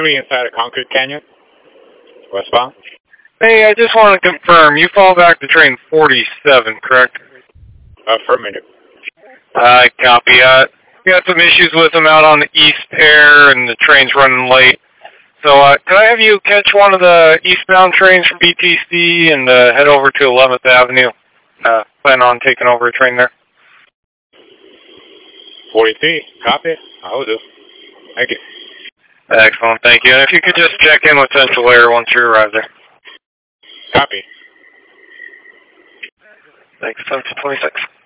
3 inside of Concrete Canyon, westbound. Hey, I just want to confirm, you fall back to train 47, correct? Affirmative. I copy. We got some issues with them out on the east pair, and the train's running late. So, can I have you catch one of the eastbound trains from BTC and head over to 11th Avenue? Plan on taking over a train there. 43, copy. I will do. Thank you. Excellent, thank you. And if you could just check in with Central Air once you arrive there. Copy. Thanks, 10 to 26.